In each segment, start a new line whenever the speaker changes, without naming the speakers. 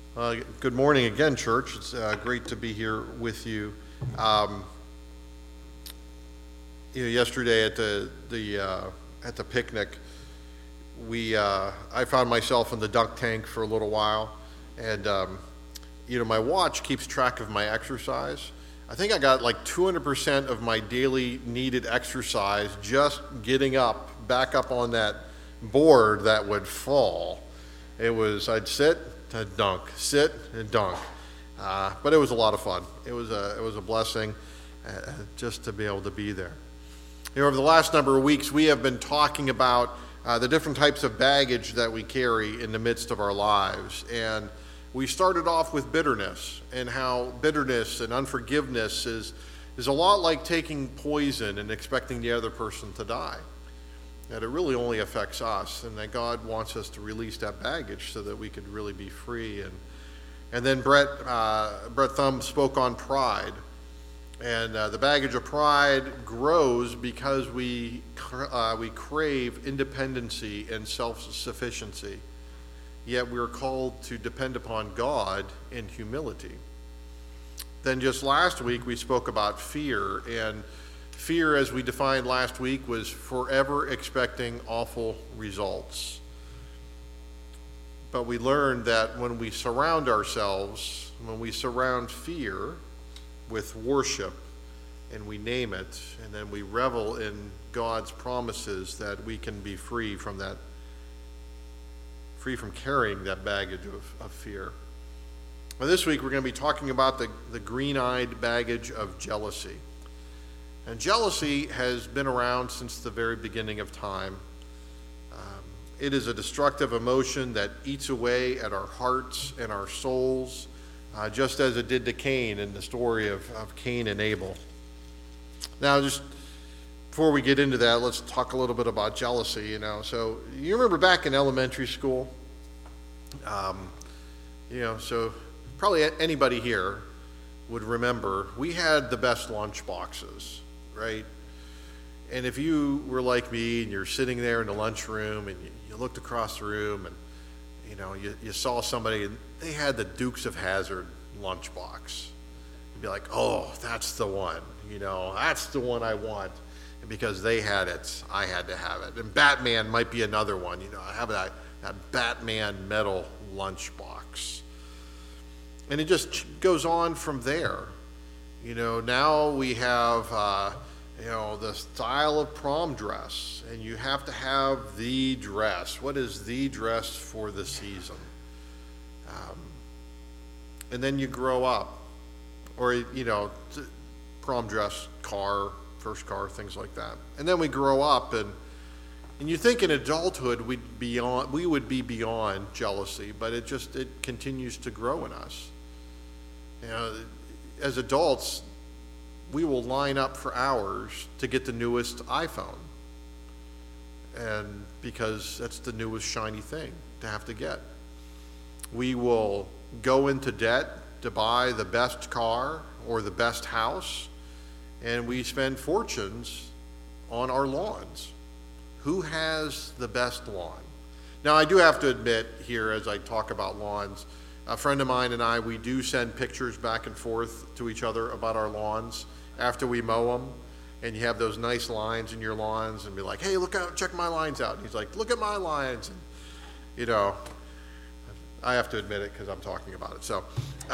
Good morning again, church. It's great to be here with you. Um, Yesterday at the picnic, I found myself in the dunk tank for a little while, and my watch keeps track of my exercise. I think I got like 200% of my daily needed exercise just getting back up on that board that would fall. I'd sit, I'd dunk, sit, and dunk. But it was a lot of fun. It was a blessing just to be able to be there. Over the last number of weeks, we have been talking about the different types of baggage that we carry in the midst of our lives. And we started off with bitterness, and how bitterness and unforgiveness is a lot like taking poison and expecting the other person to die. That it really only affects us, and that God wants us to release that baggage so that we could really be free. And then Brett Thumb spoke on pride. And the baggage of pride grows because we crave independency and self-sufficiency. Yet we're called to depend upon God in humility. Then just last week we spoke about fear. And fear, as we defined last week, was forever expecting awful results. But we learned that when we surround fear with worship, and we name it, and then we revel in God's promises, that we can be free from carrying that baggage of fear. Well, this week we're going to be talking about the green-eyed baggage of jealousy. And jealousy has been around since the very beginning of time. It is a destructive emotion that eats away at our hearts and our souls, just as it did to Cain in the story of Cain and Abel. Now, just before we get into that, let's talk a little bit about jealousy. So you remember back in elementary school, so probably anybody here would remember we had the best lunch boxes, right? And if you were like me and you're sitting there in the lunchroom and you looked across the room and you saw somebody and they had the Dukes of Hazzard lunchbox, you'd be like, oh, that's the one. That's the one I want. And because they had it, I had to have it. And Batman might be another one. I have that Batman metal lunchbox. And it just goes on from there. Now we have the style of prom dress, and you have to have the dress. What is the dress for the season? And then you grow up, or, prom dress, car, first car, things like that. And then we grow up, and you think in adulthood we would be beyond jealousy, but it continues to grow in us. As adults, we will line up for hours to get the newest iPhone. And because that's the newest shiny thing to have to get. We will go into debt to buy the best car or the best house, and we spend fortunes on our lawns. Who has the best lawn? Now, I do have to admit here, as I talk about lawns, a friend of mine and I, we do send pictures back and forth to each other about our lawns after we mow them, and you have those nice lines in your lawns, and be like, hey, look out, check my lines out. And he's like, look at my lines. And, I have to admit it because I'm talking about it. So,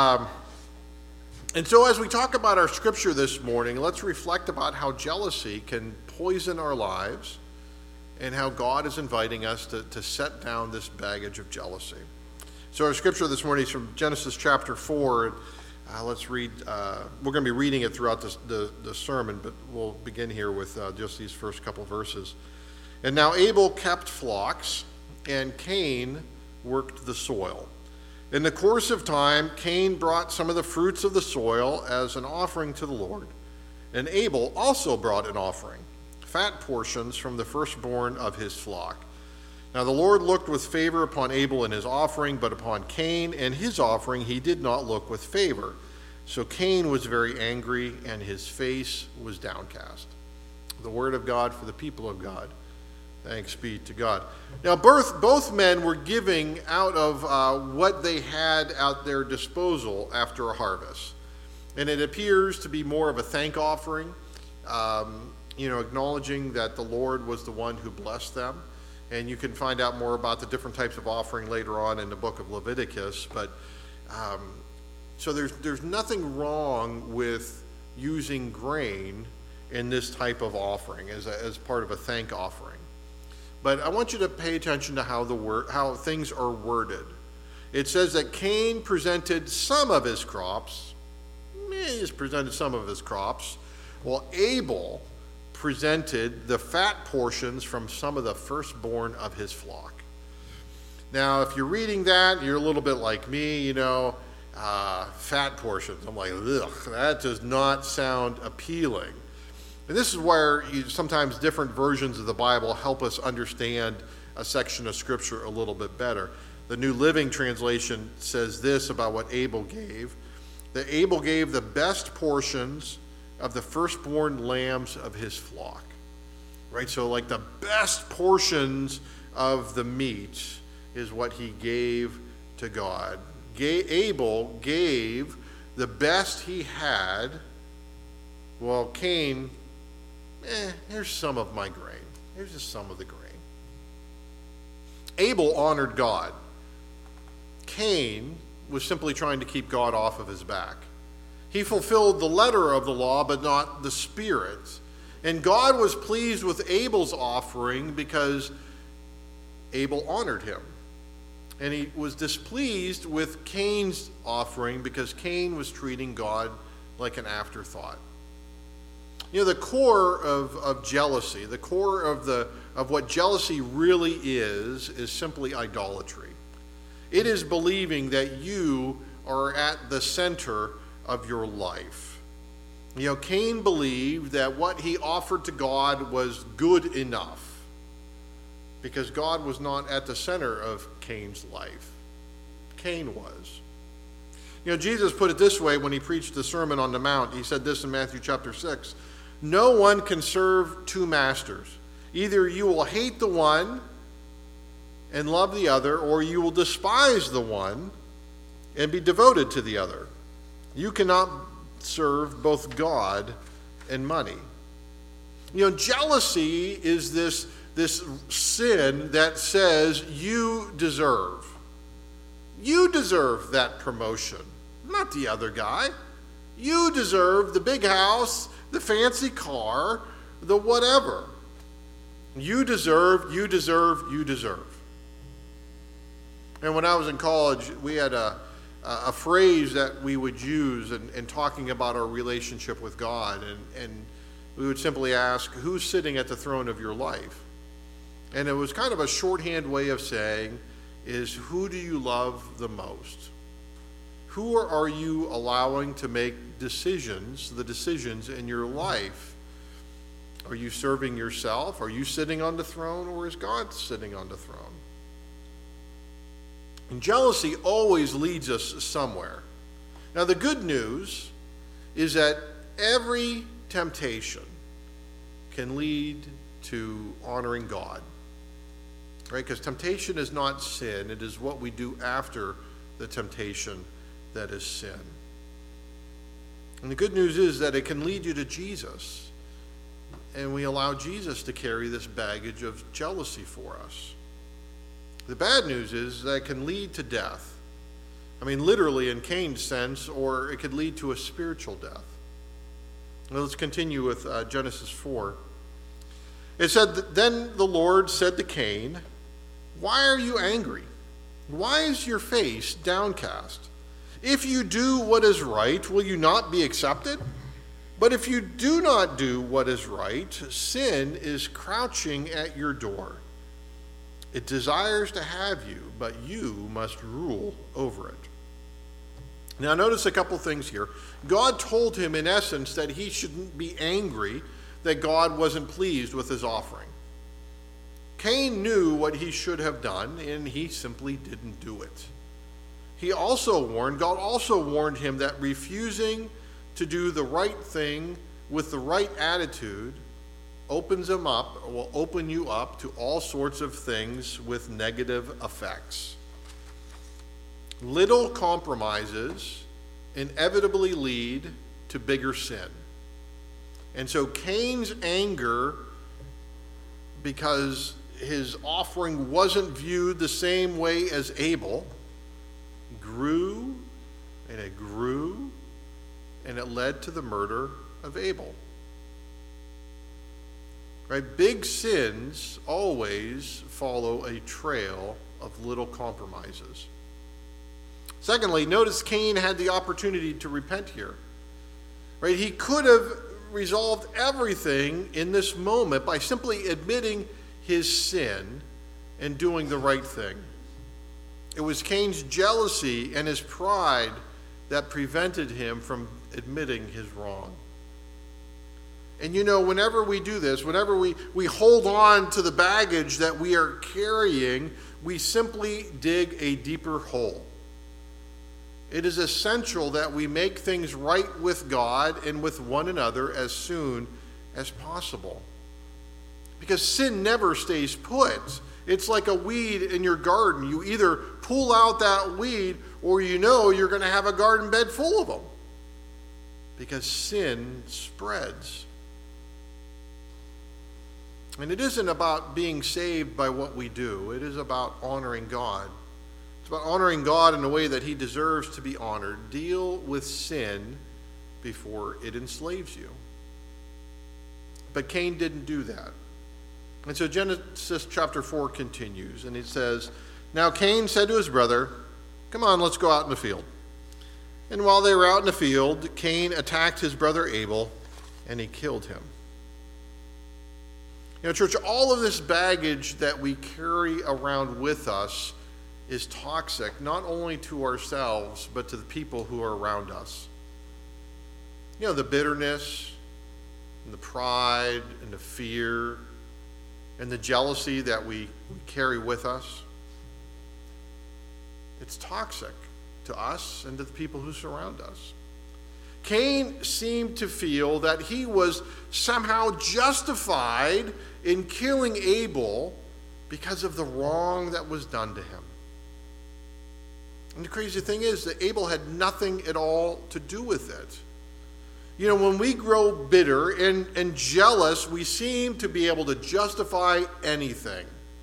and so as we talk about our scripture this morning, let's reflect about how jealousy can poison our lives and how God is inviting us to set down this baggage of jealousy. So our scripture this morning is from Genesis chapter 4. Let's read. We're going to be reading it throughout the sermon, but we'll begin here with just these first couple verses. And now Abel kept flocks, and Cain worked the soil. In the course of time, Cain brought some of the fruits of the soil as an offering to the Lord, and Abel also brought an offering, fat portions from the firstborn of his flock. Now the Lord looked with favor upon Abel and his offering, but upon Cain and his offering he did not look with favor. So Cain was very angry, and his face was downcast. The word of God for the people of God. Thanks be to God. Now, both men were giving out of what they had at their disposal after a harvest. And it appears to be more of a thank offering, acknowledging that the Lord was the one who blessed them. And you can find out more about the different types of offering later on in the book of Leviticus. But so there's nothing wrong with using grain in this type of offering as part of a thank offering. But I want you to pay attention to how things are worded. It says that Cain presented some of his crops. He just presented some of his crops. Well, Abel presented the fat portions from some of the firstborn of his flock. Now, if you're reading that, you're a little bit like me, fat portions. I'm like, ugh, that does not sound appealing. And this is where sometimes different versions of the Bible help us understand a section of Scripture a little bit better. The New Living Translation says this about what Abel gave: that Abel gave the best portions of the firstborn lambs of his flock. Right? So like the best portions of the meat is what he gave to God. Abel gave the best he had, while Cain, here's some of my grain. Here's just some of the grain. Abel honored God. Cain was simply trying to keep God off of his back. He fulfilled the letter of the law, but not the spirit. And God was pleased with Abel's offering because Abel honored him. And he was displeased with Cain's offering because Cain was treating God like an afterthought. The core of jealousy, the core of what jealousy really is simply idolatry. It is believing that you are at the center of your life. Cain believed that what he offered to God was good enough because God was not at the center of Cain's life. Cain was. Jesus put it this way when he preached the Sermon on the Mount. He said this in Matthew chapter 6. No one can serve two masters. Either you will hate the one and love the other, or you will despise the one and be devoted to the other. You cannot serve both God and money. Jealousy is this sin that says you deserve that promotion, not the other guy. You deserve the big house, the fancy car, the whatever. You deserve. And when I was in college, we had a phrase that we would use in talking about our relationship with God. And we would simply ask, who's sitting at the throne of your life? And it was kind of a shorthand way of saying, is who do you love the most? Who are you allowing to make the decisions in your life? Are you serving yourself? Are you sitting on the throne, or is God sitting on the throne? And jealousy always leads us somewhere. Now, the good news is that every temptation can lead to honoring God. Right? Because temptation is not sin. It is what we do after the temptation that is sin. And the good news is that it can lead you to Jesus. And we allow Jesus to carry this baggage of jealousy for us. The bad news is that it can lead to death. I mean, literally in Cain's sense, or it could lead to a spiritual death. Now let's continue with Genesis 4. It said, then the Lord said to Cain, why are you angry? Why is your face downcast? If you do what is right, will you not be accepted? But if you do not do what is right, sin is crouching at your door. It desires to have you, but you must rule over it. Now notice a couple things here. God told him in essence that he shouldn't be angry that God wasn't pleased with his offering. Cain knew what he should have done, and he simply didn't do it. God also warned him that refusing to do the right thing with the right attitude opens them up, or will open you up to all sorts of things with negative effects. Little compromises inevitably lead to bigger sin. And so Cain's anger, because his offering wasn't viewed the same way as Abel, grew, and it led to the murder of Abel. Right? Big sins always follow a trail of little compromises. Secondly, notice Cain had the opportunity to repent here. Right? He could have resolved everything in this moment by simply admitting his sin and doing the right thing. It was Cain's jealousy and his pride that prevented him from admitting his wrong. And whenever we do this, whenever we hold on to the baggage that we are carrying, we simply dig a deeper hole. It is essential that we make things right with God and with one another as soon as possible. Because sin never stays put. It's like a weed in your garden. You either pull out that weed or you're going to have a garden bed full of them. Because sin spreads. And it isn't about being saved by what we do. It is about honoring God. It's about honoring God in a way that he deserves to be honored. Deal with sin before it enslaves you. But Cain didn't do that. And so Genesis chapter 4 continues, and it says, "Now Cain said to his brother, 'Come on, let's go out in the field.' And while they were out in the field, Cain attacked his brother Abel, and he killed him." Church, all of this baggage that we carry around with us is toxic, not only to ourselves, but to the people who are around us. The bitterness, and the pride, and the fear, and the jealousy that we carry with us. It's toxic to us and to the people who surround us. Cain seemed to feel that he was somehow justified in killing Abel because of the wrong that was done to him. And the crazy thing is that Abel had nothing at all to do with it. When we grow bitter and jealous, we seem to be able to justify anything.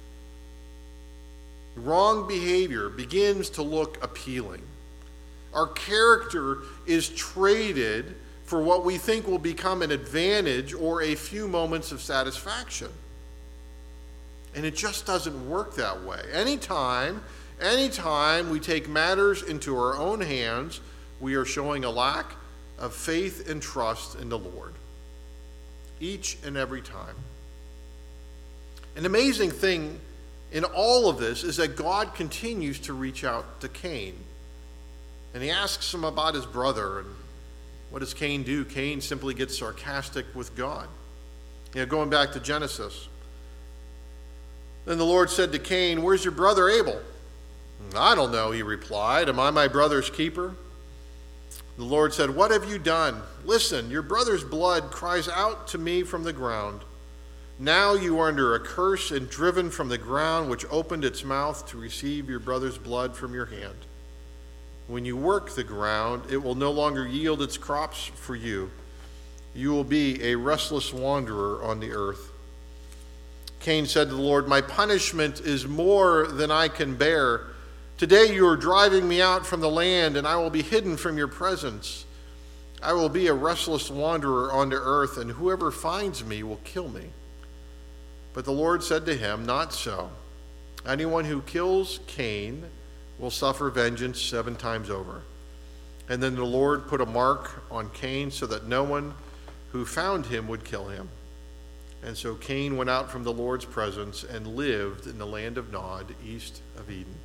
Wrong behavior begins to look appealing. Our character is traded for what we think will become an advantage or a few moments of satisfaction. And it just doesn't work that way. Anytime we take matters into our own hands, we are showing a lack of faith and trust in the Lord. Each and every time. An amazing thing in all of this is that God continues to reach out to Cain. And he asks him about his brother. And what does Cain do? Cain simply gets sarcastic with God. Going back to Genesis. Then the Lord said to Cain, "Where's your brother Abel?" "I don't know," he replied. "Am I my brother's keeper?" The Lord said, "What have you done? Listen, your brother's blood cries out to me from the ground. Now you are under a curse and driven from the ground, which opened its mouth to receive your brother's blood from your hand. When you work the ground, it will no longer yield its crops for you. You will be a restless wanderer on the earth." Cain said to the Lord, "My punishment is more than I can bear. Today you are driving me out from the land, and I will be hidden from your presence. I will be a restless wanderer on the earth, and whoever finds me will kill me." But the Lord said to him, "Not so. Anyone who kills Cain will suffer vengeance 7 times over." And then the Lord put a mark on Cain so that no one who found him would kill him. And so Cain went out from the Lord's presence and lived in the land of Nod, east of Eden.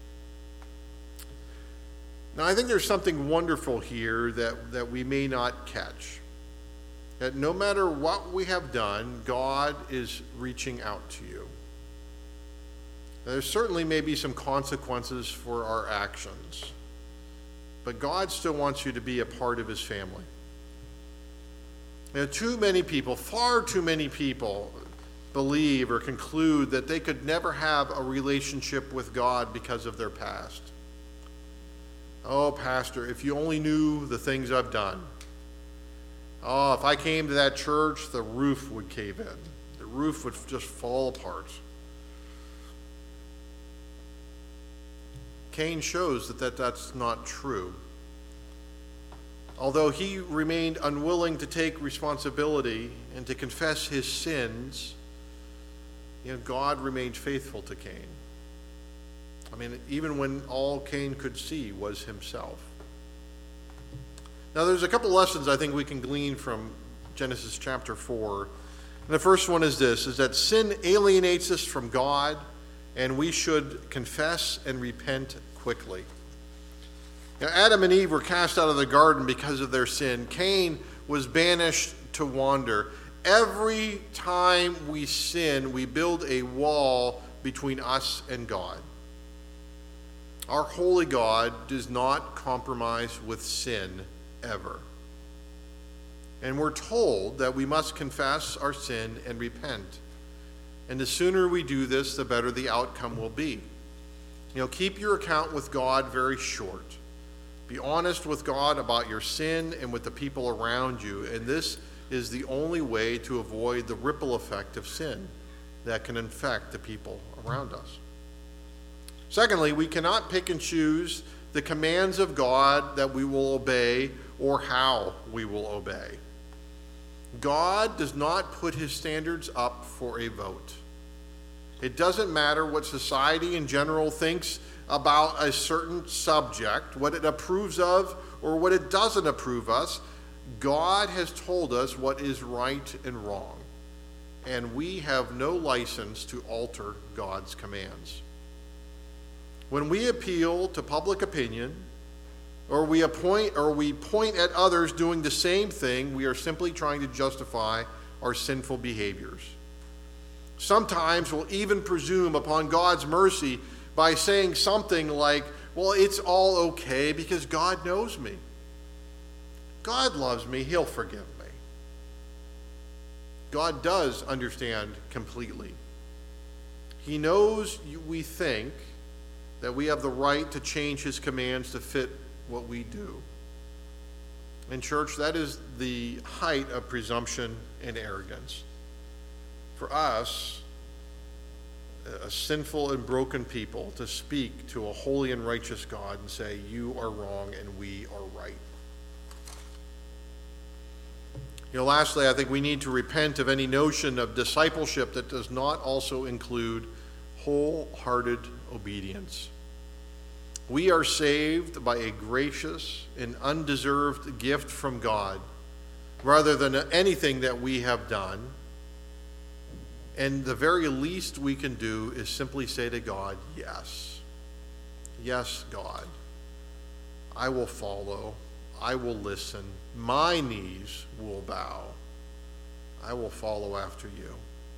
Now, I think there's something wonderful here that we may not catch. That no matter what we have done, God is reaching out to you. There certainly may be some consequences for our actions, but God still wants you to be a part of his family. Too many people, far too many people, believe or conclude that they could never have a relationship with God because of their past. Oh, Pastor, if you only knew the things I've done. Oh, if I came to that church, the roof would cave in. The roof would just fall apart. Cain shows that that's not true. Although he remained unwilling to take responsibility and to confess his sins, God remained faithful to Cain. Even when all Cain could see was himself. Now, there's a couple lessons I think we can glean from Genesis chapter 4. And the first one is this, is that sin alienates us from God, and we should confess and repent quickly. Adam and Eve were cast out of the garden because of their sin. Cain was banished to wander. Every time we sin, we build a wall between us and God. Our holy God does not compromise with sin ever. And we're told that we must confess our sin and repent. And the sooner we do this, the better the outcome will be. Keep your account with God very short. Be honest with God about your sin and with the people around you, and this is the only way to avoid the ripple effect of sin that can infect the people around us. Secondly, we cannot pick and choose the commands of God that we will obey or how we will obey. God does not put his standards up for a vote. It doesn't matter what society in general thinks about a certain subject, what it approves of or what it doesn't approve of. God has told us what is right and wrong, and we have no license to alter God's commands. When we appeal to public opinion, or we point at others doing the same thing, we are simply trying to justify our sinful behaviors. Sometimes we'll even presume upon God's mercy by saying something like, well, it's all okay because God knows me. God loves me, he'll forgive me. God does understand completely. He knows we think that we have the right to change his commands to fit what we do. In church, that is the height of presumption and arrogance. For us, a sinful and broken people, to speak to a holy and righteous God and say, you are wrong and we are right. Lastly, I think we need to repent of any notion of discipleship that does not also include wholehearted obedience. We are saved by a gracious and undeserved gift from God, rather than anything that we have done. And the very least we can do is simply say to God, yes. Yes, God. I will follow. I will listen. My knees will bow. I will follow after you.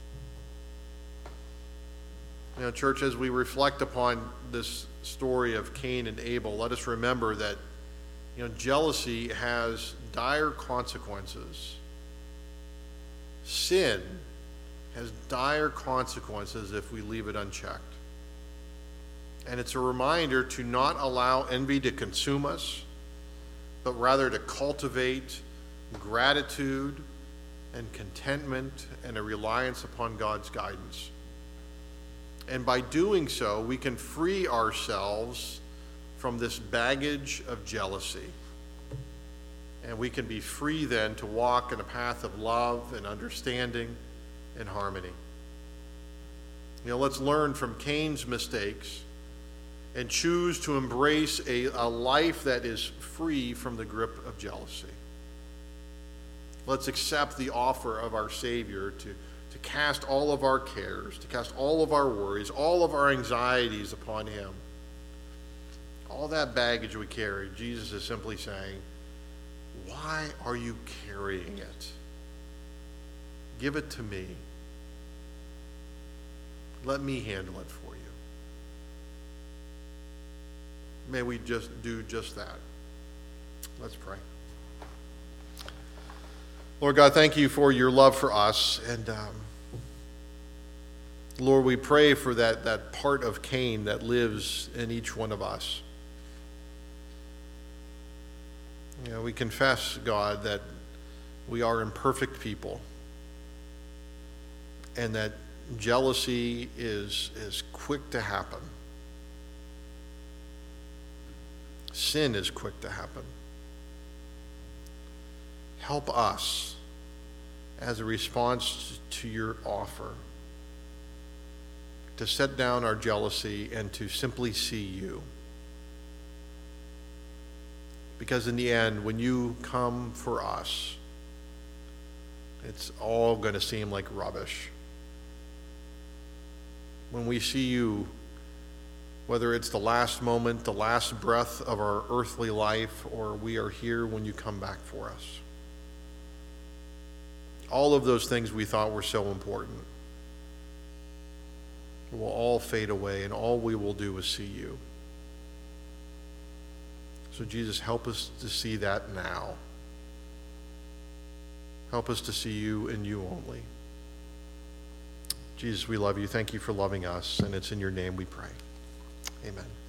Church, as we reflect upon this story of Cain and Abel, let us remember that, jealousy has dire consequences. Sin has dire consequences if we leave it unchecked. And it's a reminder to not allow envy to consume us, but rather to cultivate gratitude and contentment and a reliance upon God's guidance. And by doing so, we can free ourselves from this baggage of jealousy. And we can be free then to walk in a path of love and understanding and harmony. Let's learn from Cain's mistakes and choose to embrace a life that is free from the grip of jealousy. Let's accept the offer of our Savior to cast all of our cares, to cast all of our worries, all of our anxieties upon him. All that baggage we carry, Jesus is simply saying, why are you carrying it? Give it to me. Let me handle it for you. May we just do just that. Let's pray. Lord God, thank you for your love for us. And Lord, we pray for that part of Cain that lives in each one of us. We confess, God, that we are imperfect people, and that jealousy is quick to happen. Sin is quick to happen. Help us as a response to your offer to set down our jealousy and to simply see you. Because in the end, when you come for us, it's all going to seem like rubbish. When we see you, whether it's the last moment, the last breath of our earthly life, or we are here when you come back for us. All of those things we thought were so important will all fade away, and all we will do is see you. So Jesus, help us to see that now. Help us to see you and you only. Jesus, we love you. Thank you for loving us, and it's in your name we pray. Amen.